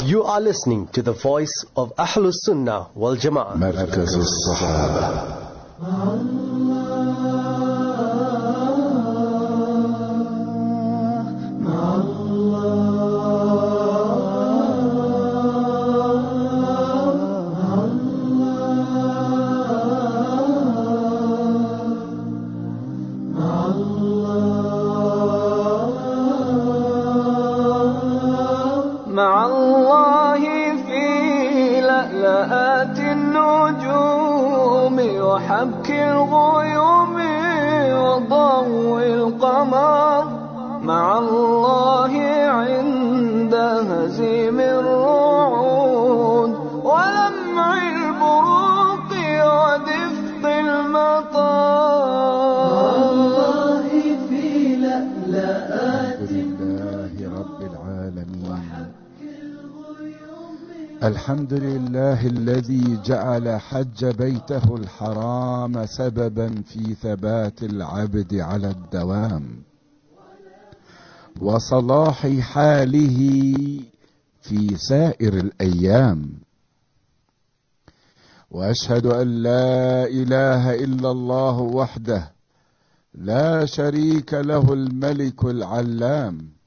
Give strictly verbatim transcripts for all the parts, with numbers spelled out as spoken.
You are listening to the voice of Ahlus Sunnah wal Jama'ah. مركز الصحابة. مع الله في لألآت النجوم وحبك الغيوم وضوء القمر مع الله عند هزيم الرعود ولمع البروق ودفق المطر مع الله في لألآت لله رب العالمين. الحمد لله الذي جعل حج بيته الحرام سببا في ثبات العبد على الدوام وصلاح حاله في سائر الأيام. وأشهد أن لا إله إلا الله وحده لا شريك له الملك العلام.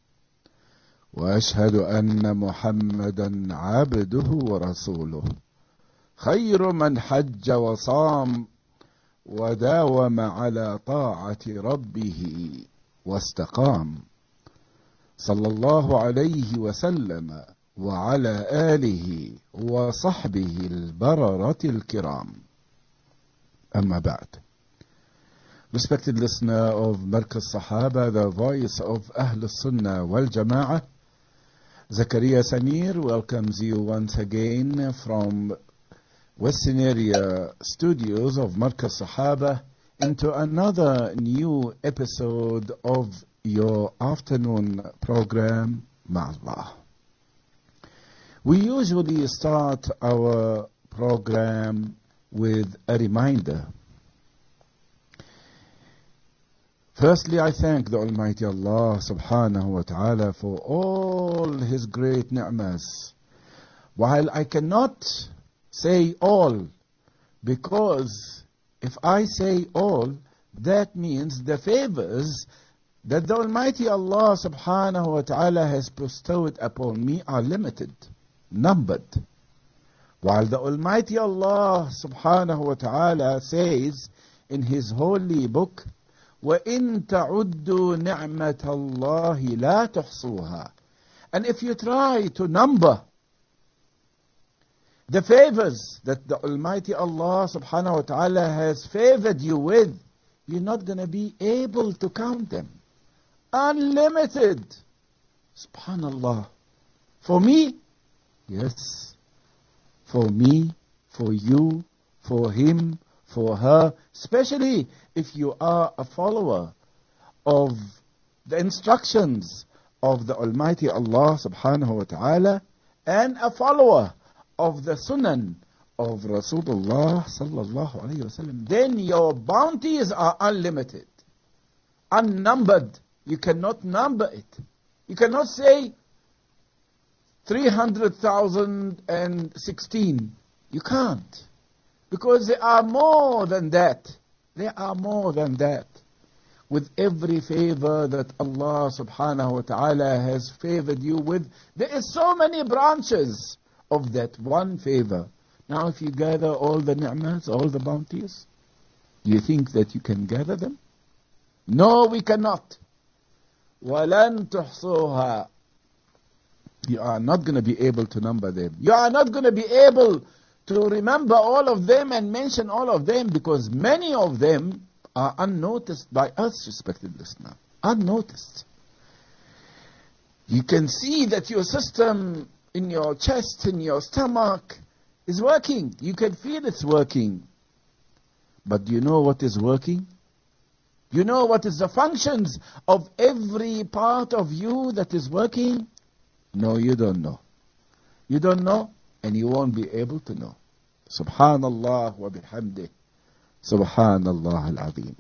وأشهد أن محمدا عبده ورسوله خير من حج وصام وداوم على طاعة ربه واستقام، صلى الله عليه وسلم وعلى آله وصحبه البررة الكرام. أما بعد. Respected listener of Markaz Sahaba, the voice of Ahl Sunnah wal Jama'ah, Zakaria Samir welcomes you once again from Western Area studios of Markaz Sahaba into another new episode of your afternoon program, Ma'allah. We usually start our program with a reminder. Firstly, I thank the Almighty Allah subhanahu wa ta'ala for all His great ni'mas. While I cannot say all, because if I say all, that means the favors that the Almighty Allah subhanahu wa ta'ala has bestowed upon me are limited, numbered. While the Almighty Allah subhanahu wa ta'ala says in His holy book, وَإِن تَعُدُّوا نِعْمَةَ اللَّهِ لَا تُحْصُوهَا. And if you try to number the favors that the Almighty Allah subhanahu wa ta'ala has favored you with, you're not going to be able to count them. Unlimited. Subhanallah. For me? Yes. For me, for you, for him, for her, especially if you are a follower of the instructions of the Almighty Allah subhanahu wa ta'ala and a follower of the sunan of Rasulullah sallallahu alayhi wa sallam, then your bounties are unlimited, unnumbered. You cannot number it. You cannot say three hundred thousand sixteen. You can't. Because there are more than that. There are more than that. With every favor that Allah subhanahu wa ta'ala has favored you with, there is so many branches of that one favor. Now if you gather all the ni'mas, all the bounties, do you think that you can gather them? No, we cannot. وَلَن تُحْصُوهَا. You are not going to be able to number them. You are not going to be able to remember all of them and mention all of them, because many of them are unnoticed by us, respected listener. Unnoticed. You can see that your system in your chest, in your stomach, is working. You can feel it's working. But do you know what is working? You know what is the functions of every part of you that is working? No, you don't know. You don't know, and you won't be able to know. Subhanallah wa bihamdih. Subhanallah al-Azim.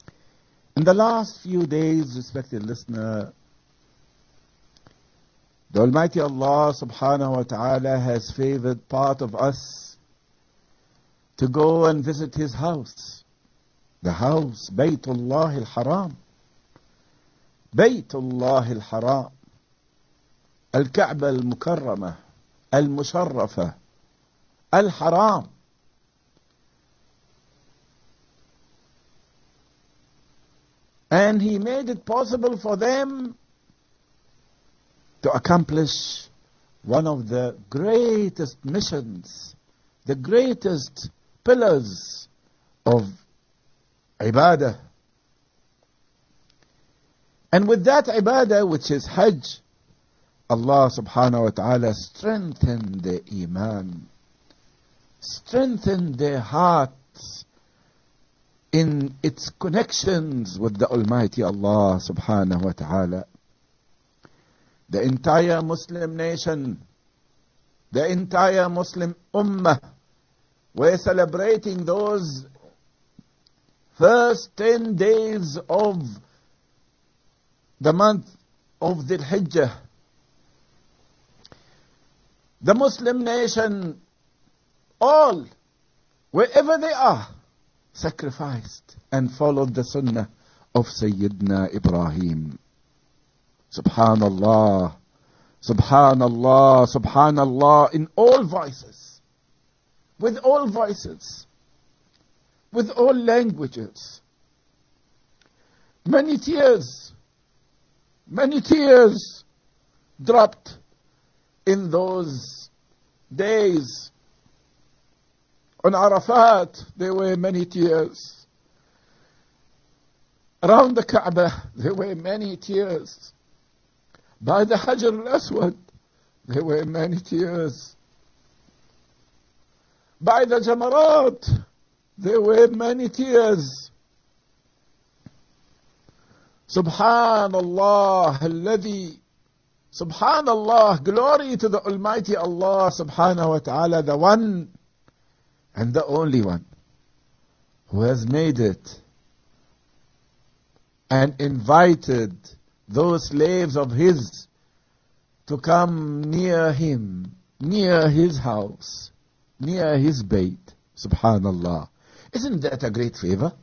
In the last few days, respected listener, The Almighty Allah subhanahu wa ta'ala has favored part of us to go and visit His house. The house, Baytullah al-Haram. Baytullah al-Haram. Al-Kaaba al-Mukarramah. Al-Musharrafah. Al-Haram. And He made it possible for them to accomplish one of the greatest missions, the greatest pillars of ibadah. And with that ibadah, which is Hajj, Allah subhanahu wa ta'ala strengthened their iman, strengthened their hearts in its connections with the Almighty Allah subhanahu wa ta'ala. The entire Muslim nation, the entire Muslim ummah, were celebrating those first ten days of the month of Dhul Hijjah. The Muslim nation, all, wherever they are, sacrificed and followed the sunnah of Sayyidina Ibrahim. Subhanallah, Subhanallah, Subhanallah, in all voices, with all voices, with all languages. Many tears, many tears dropped in those days. On Arafat, there were many tears. Around the Kaaba, there were many tears. By the Hajar al-Aswad, there were many tears. By the Jamarat, there were many tears. Subhanallah, alladhi, Subhanallah, glory to the Almighty Allah subhanahu wa ta'ala, the one and the only one who has made it and invited those slaves of His to come near Him, near His house, near His Bayt. Subhanallah. Isn't that a great favor?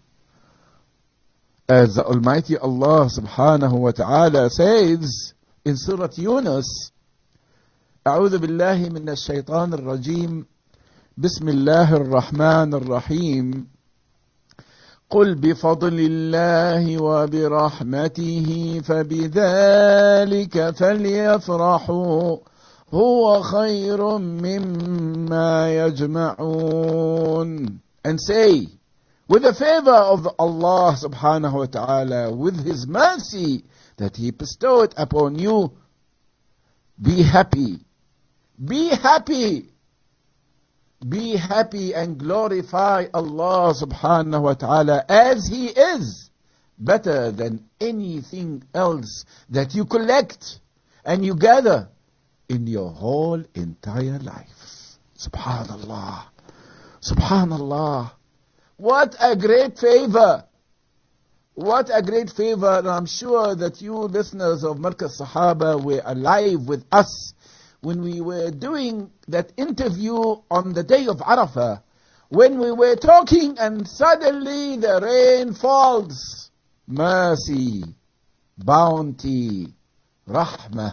As the Almighty Allah subhanahu wa ta'ala says in Surah Yunus, أعوذ بالله من الشيطان الرجيم بسم الله الرحمن الرحيم قل بفضل الله وبرحمته فبذلك فليفرحوا هو خير مما يجمعون. And say, with the favor of Allah subhanahu wa ta'ala, with His mercy that He bestowed upon you, be happy. Be happy. Be happy and glorify Allah subhanahu wa ta'ala as He is, better than anything else that you collect and you gather in your whole entire life. Subhanallah. Subhanallah. What a great favor. What a great favor. And I'm sure that you listeners of Markaz Sahaba were alive with us when we were doing that interview on the day of Arafah, when we were talking and suddenly the rain falls. Mercy, bounty, rahmah.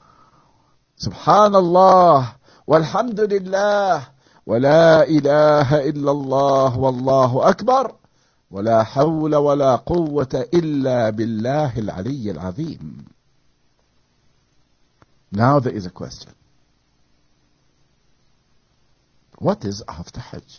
Subhanallah, walhamdulillah, wa la ilaha illallah, wallahu akbar, wa la hawla wa la quwwata illa billahi al-aliy al-azim. Now there is a question. What is after Hajj?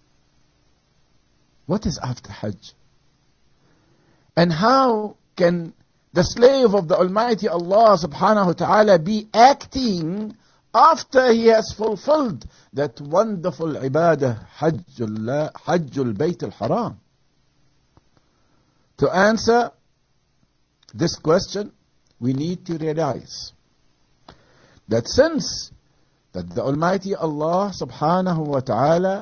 What is after Hajj? And how can the slave of the Almighty Allah subhanahu wa ta'ala be acting after he has fulfilled that wonderful ibadah, Hajjul, Hajjul Bayt al-Haram? To answer this question, we need to realize that since that the Almighty Allah subhanahu wa ta'ala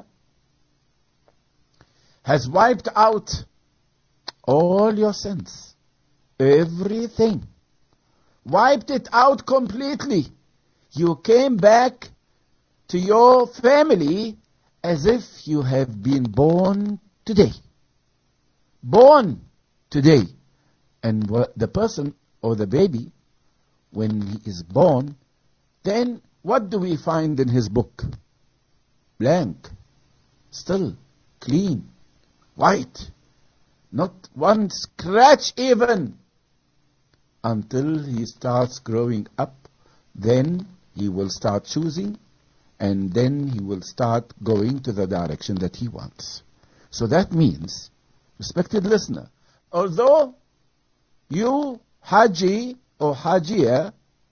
has wiped out all your sins, everything, wiped it out completely, You came back to your family as if you have been born today. Born today. And the person or the baby, when he is born, then what do we find in his book? Blank. Still clean. White. Not one scratch even. Until he starts growing up, then he will start choosing, and then he will start going to the direction that he wants. So that means, respected listener, although you, Haji or Hajia,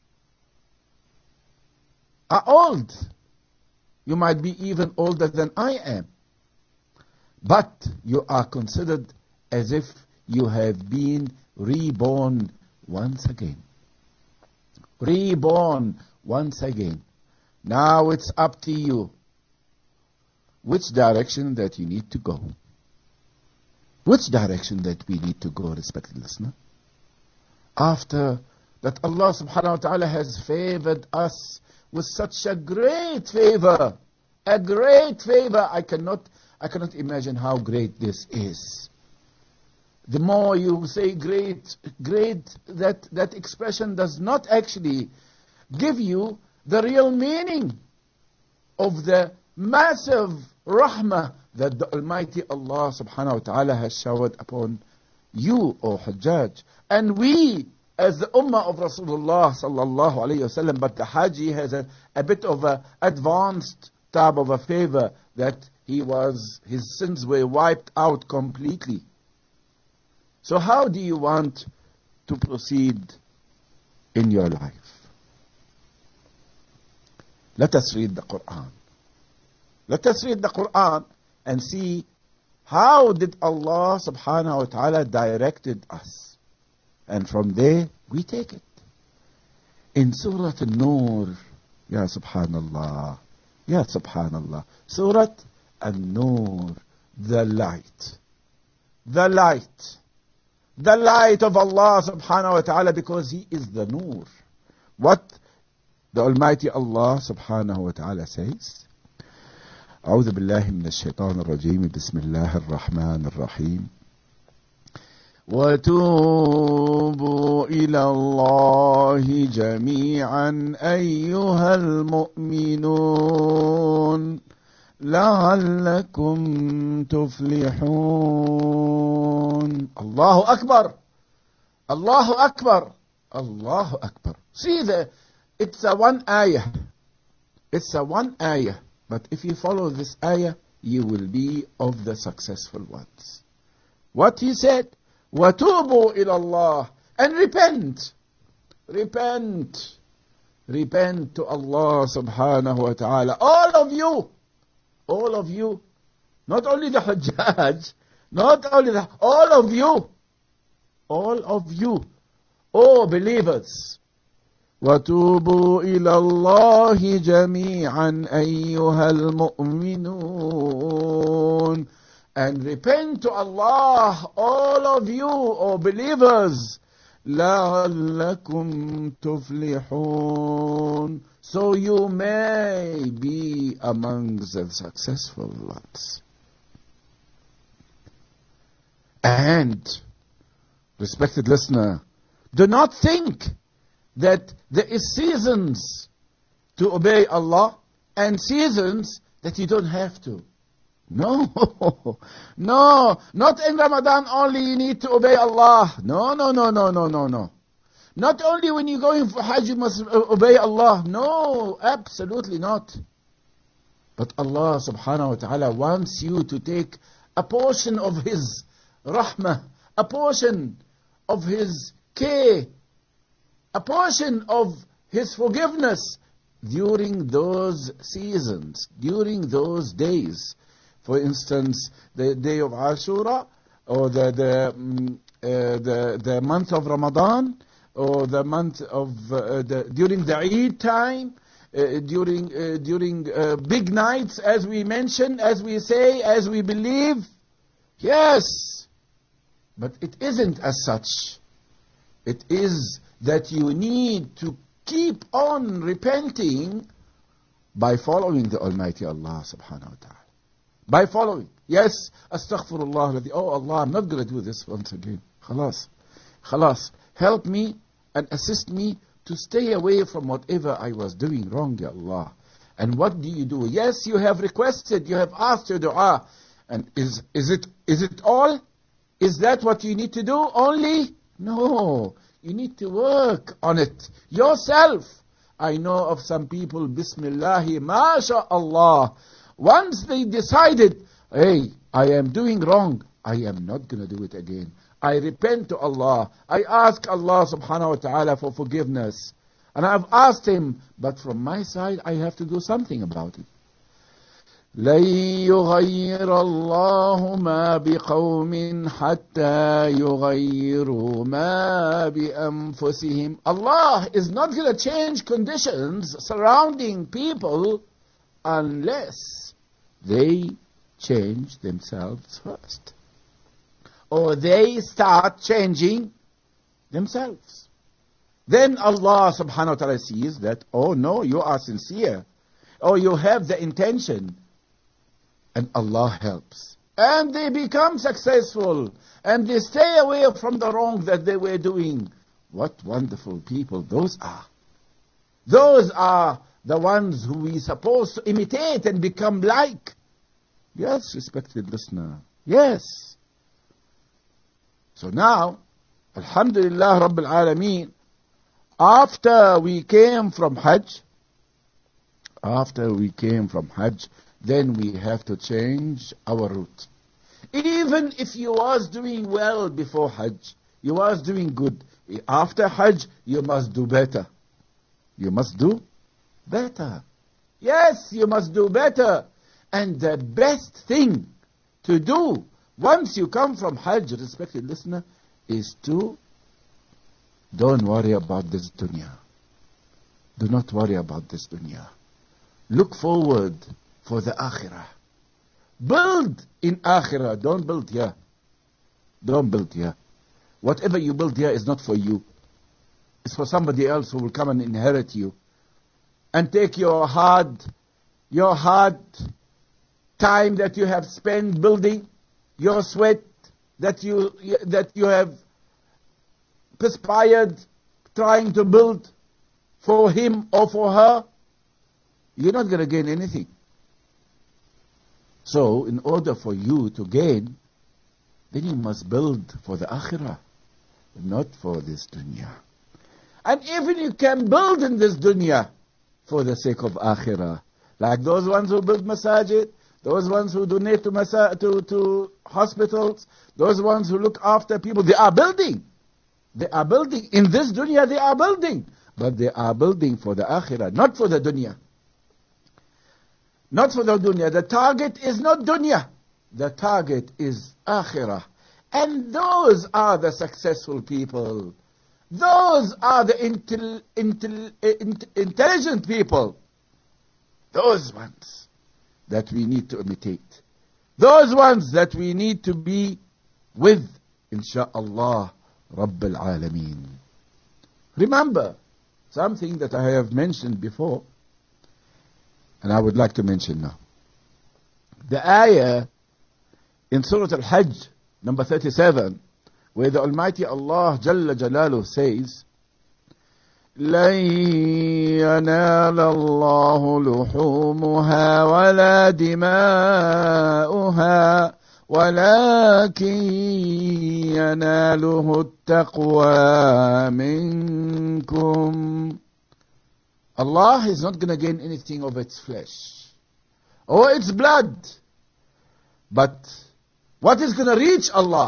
are old, you might be even older than I am, but you are considered as if you have been reborn once again. Reborn once again. Now it's up to you which direction that you need to go. Which direction that we need to go, respected listener? After that Allah subhanahu wa ta'ala has favored us with such a great favor, a great favor, I cannot, I cannot imagine how great this is. The more you say great, great, that, that expression does not actually give you the real meaning of the massive rahmah that the Almighty Allah subhanahu wa ta'ala has showered upon you, O Hajjaj. And we, as the ummah of Rasulullah sallallahu alayhi wa sallam, but the Haji has a, a bit of a advanced type of a favor that he was, his sins were wiped out completely. So how do you want to proceed in your life? Let us read the Quran. Let us read the Quran and see how did Allah subhanahu wa ta'ala directed us. And from there, we take it. In Surah An-Nur, Ya Subhanallah, Ya Subhanallah, Surah An-Nur, the light. The light. The light of Allah subhanahu wa ta'ala, because He is the Nur. What the Almighty Allah subhanahu wa ta'ala says, أعوذ بالله من الشيطان الرجيم بسم الله الرحمن الرحيم وتوبوا إلى الله جميعا أيها المؤمنون لعلكم تفلحون. الله أكبر, الله أكبر, الله أكبر. See, the, it's a one ayah. It's a one ayah. But if you follow this ayah, you will be of the successful ones. What he said, وَتُوبُوا إِلَى اللَّهِ, and repent. Repent. Repent to Allah subhanahu wa ta'ala. All of you. All of you. Not only the Hajjaj. Not only the... All of you. All of you. Oh believers. وَتُوبُوا إِلَى اللَّهِ جَمِيعًا أَيُّهَا الْمُؤْمِنُونَ, and repent to Allah, all of you, O believers, لَعَلَّكُمْ تُفْلِحُونَ, so you may be amongst the successful ones. And, respected listener, do not think that there is seasons to obey Allah and seasons that you don't have to. No, no, not in Ramadan only you need to obey Allah. No, no, no, no, no, no, no. Not only when you're going for Hajj you must obey Allah. No, absolutely not. But Allah subhanahu wa ta'ala wants you to take a portion of His rahmah, a portion of His care, a portion of His forgiveness during those seasons, during those days. For instance, the day of Ashura, or the the um, uh, the, the month of Ramadan, or the month of uh, the, during the Eid time, uh, during uh, during uh, big nights, as we mention, as we say, as we believe. Yes, but it isn't as such. It is that you need to keep on repenting by following the Almighty Allah subhanahu wa ta'ala. By following. Yes, astaghfirullah. Oh Allah, I'm not going to do this once again. Khalas. Khalas. Help me and assist me to stay away from whatever I was doing wrong, Ya Allah. And what do you do? Yes, you have requested, you have asked your dua. And is, is, it, is it all? Is that what you need to do only? No. You need to work on it yourself. I know of some people, Bismillahi, MashaAllah. Once they decided, hey, I am doing wrong, I am not going to do it again. I repent to Allah. I ask Allah subhanahu wa ta'ala for forgiveness. And I've asked Him, but from my side, I have to do something about it. لن يغير الله ما بقوم حتى يغيروا ما بأنفسهم. Allah is not going to change conditions surrounding people unless they change themselves first. Or they start changing themselves. Then Allah subhanahu wa ta'ala sees that, oh no, you are sincere. Oh, you have the intention. And Allah helps. And they become successful. And they stay away from the wrong that they were doing. What wonderful people those are. Those are the ones who we supposed to imitate and become like. Yes, respected listener. Yes. So now, Alhamdulillah Rabbil Alameen, after we came from Hajj, after we came from Hajj, then we have to change our route. Even if you was doing well before Hajj, you was doing good, after Hajj, you must do better. You must do better. Yes, you must do better. And the best thing to do once you come from Hajj, respected listener, is to don't worry about this dunya. Do not worry about this dunya. Look forward for the akhirah. Build in akhirah. Don't build here. Don't build here. Whatever you build here is not for you. It's for somebody else who will come and inherit you. And take your hard, your hard time that you have spent building, your sweat that you, that you have perspired trying to build for him or for her. You're not going to gain anything. So, in order for you to gain, then you must build for the akhirah, not for this dunya. And even you can build in this dunya for the sake of akhirah. Like those ones who build masajid, those ones who donate to, masa- to, to hospitals, those ones who look after people, they are building. They are building. In this dunya, they are building. But they are building for the akhirah, not for the dunya. Not for the dunya. The target is not dunya. The target is akhirah. And those are the successful people. Those are the intel, intel, int, intelligent people. Those ones that we need to imitate. Those ones that we need to be with, insha'Allah, Rabbil Alameen. Remember, something that I have mentioned before, and I would like to mention now. The ayah in Surah Al-Hajj, number thirty-seven, where the Almighty Allah Jalla Jalaluhu says, لَن يَنَالَ اللَّهُ لُحُومُهَا وَلَا دِمَاؤُهَا وَلَكِنْ يَنَالُهُ التَّقْوَى مِنْكُمْ. Allah is not going to gain anything of its flesh or its blood. But what is going to reach Allah?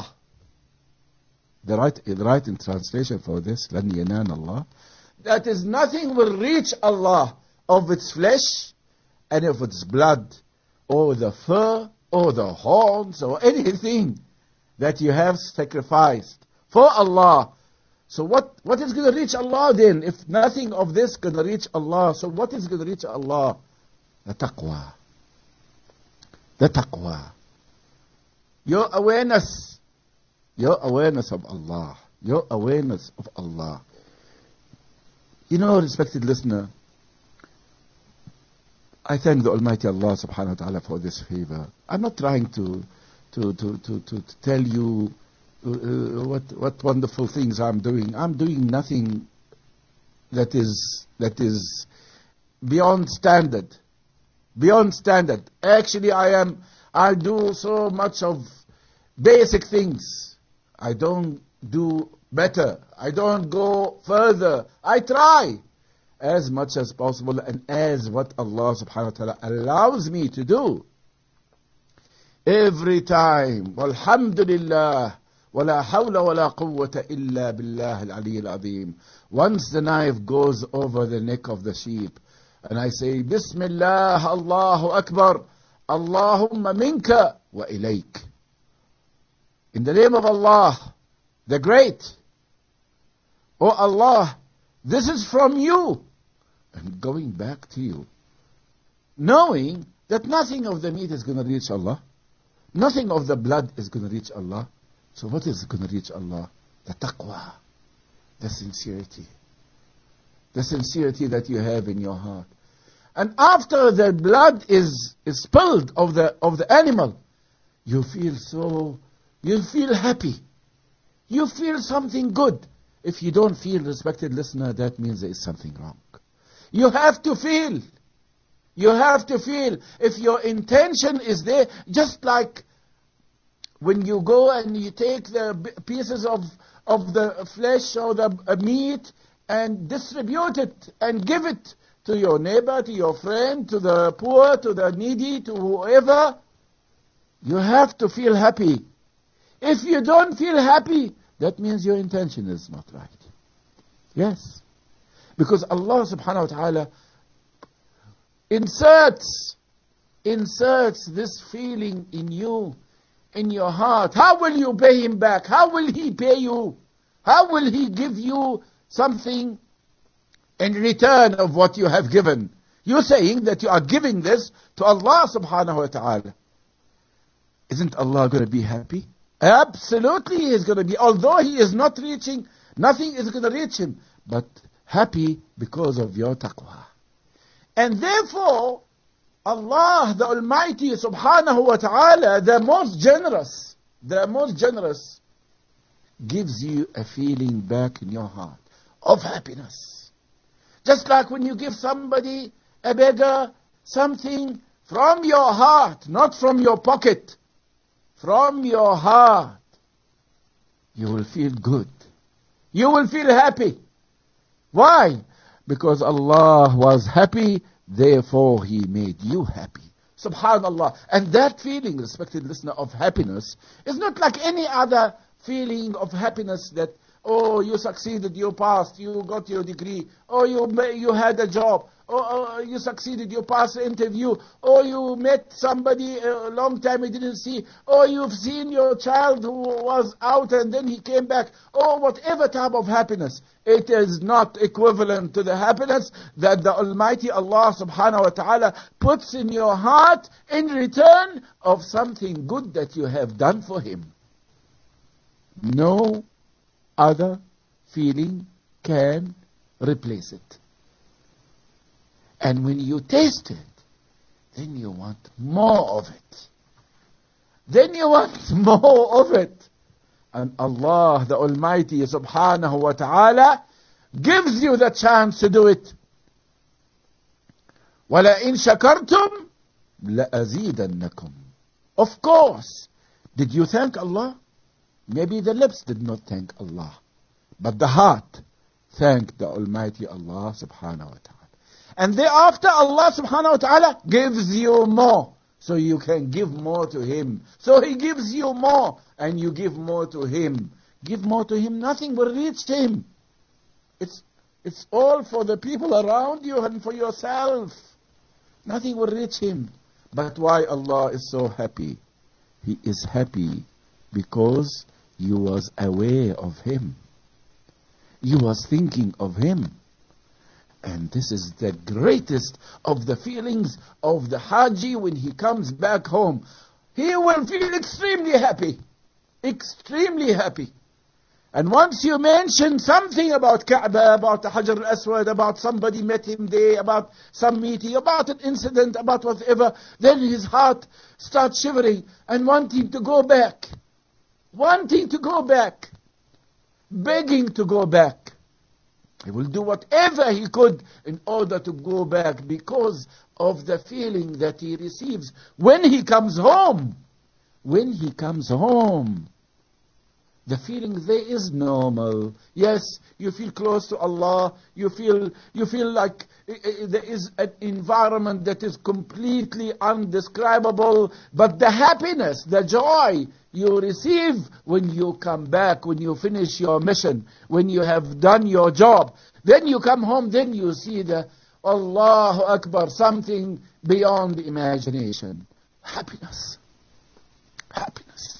The right, the right in translation for this, لَنْ يَنَالَ اللَّهُ, that is, nothing will reach Allah of its flesh and of its blood or the fur or the horns or anything that you have sacrificed for Allah. So what, what is going to reach Allah then? If nothing of this is going to reach Allah, so what is going to reach Allah? The taqwa. The taqwa. Your awareness. Your awareness of Allah. Your awareness of Allah. You know, respected listener, I thank the Almighty Allah subhanahu wa ta'ala for this favor. I'm not trying to to to to, to, to tell you uh, what what wonderful things I'm doing. I'm doing nothing that is that is beyond standard. Beyond standard. Actually, I am I do so much of basic things. I don't do better. I don't go further. I try as much as possible and as what Allah subhanahu wa ta'ala allows me to do. Every time, walhamdulillah, wala hawla wala quwwata illa billah al-ali al-azim. Once the knife goes over the neck of the sheep, and I say, Bismillah, Allahu Akbar, Allahumma minka wa ilayk. In the name of Allah, the Great. Oh Allah, this is from you. And going back to you. Knowing that nothing of the meat is going to reach Allah. Nothing of the blood is going to reach Allah. So what is going to reach Allah? The taqwa. The sincerity. The sincerity that you have in your heart. And after the blood is, is spilled of the, of the animal, you feel so, you feel happy. You feel something good. If you don't feel, respected listener, that means there is something wrong. You have to feel. You have to feel. If your intention is there, just like when you go and you take the pieces of, of the flesh or the uh, meat and distribute it and give it to your neighbor, to your friend, to the poor, to the needy, to whoever, you have to feel happy. If you don't feel happy, that means your intention is not right. Yes. Because Allah subhanahu wa ta'ala inserts, inserts this feeling in you, in your heart. How will you pay Him back? How will He pay you? How will He give you something in return of what you have given? You're saying that you are giving this to Allah subhanahu wa ta'ala. Isn't Allah going to be happy? Absolutely He is going to be. Although He is not reaching, nothing is going to reach Him. But happy because of your taqwa. And therefore, Allah the Almighty subhanahu wa ta'ala, the most generous, the most generous, gives you a feeling back in your heart of happiness. Just like when you give somebody, a beggar, something from your heart, not from your pocket, from your heart, you will feel good. You will feel happy. Why? Because Allah was happy, therefore He made you happy. Subhanallah. And that feeling, respected listener, of happiness is not like any other feeling of happiness that, oh, you succeeded, you passed, you got your degree, oh, you you had a job, oh, oh you succeeded, you passed the interview, oh, you met somebody a long time you didn't see, oh, you've seen your child who was out and then he came back, oh, whatever type of happiness. It is not equivalent to the happiness that the Almighty Allah subhanahu wa ta'ala puts in your heart in return of something good that you have done for Him. No other feeling can replace it. And when you taste it, then you want more of it. Then you want more of it. And Allah, the Almighty subhanahu wa ta'ala, gives you the chance to do it. وَلَئِن شَكَرْتُمْ لَأَزِيدَنَّكُمْ. Of course. Did you thank Allah? Maybe the lips did not thank Allah. But the heart thanked the Almighty Allah subhanahu wa ta'ala. And thereafter Allah subhanahu wa ta'ala gives you more. So you can give more to Him. So He gives you more. And you give more to Him. Give more to Him, nothing will reach Him. It's, it's all for the people around you and for yourself. Nothing will reach Him. But why Allah is so happy? He is happy because you was aware of Him. You was thinking of Him. And this is the greatest of the feelings of the Haji when he comes back home. He will feel extremely happy. Extremely happy. And once you mention something about Kaaba, about the Hajar al-Aswad, about somebody met him there, about some meeting, about an incident, about whatever, then his heart starts shivering and wanting to go back. Wanting to go back. Begging to go back. He will do whatever he could in order to go back because of the feeling that he receives when he comes home. When he comes home. The feeling there is normal. Yes, you feel close to Allah. You feel you feel like there is an environment that is completely undescribable. But the happiness, the joy you receive when you come back, when you finish your mission, when you have done your job, then you come home, then you see the Allahu Akbar, something beyond imagination. Happiness. Happiness.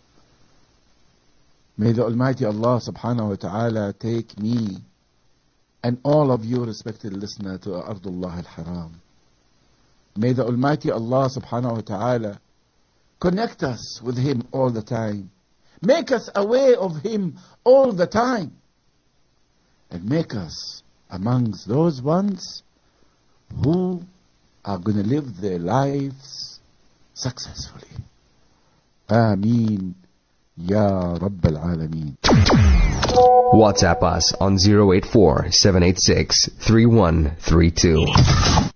May the Almighty Allah subhanahu wa ta'ala take me and all of you respected listener to Ardullah al-Haram. May the Almighty Allah subhanahu wa ta'ala connect us with Him all the time. Make us aware of Him all the time. And make us amongst those ones who are going to live their lives successfully. Ameen. Ya Rabbal Alameen. WhatsApp us on zero eight four, seven eight six, three one three two.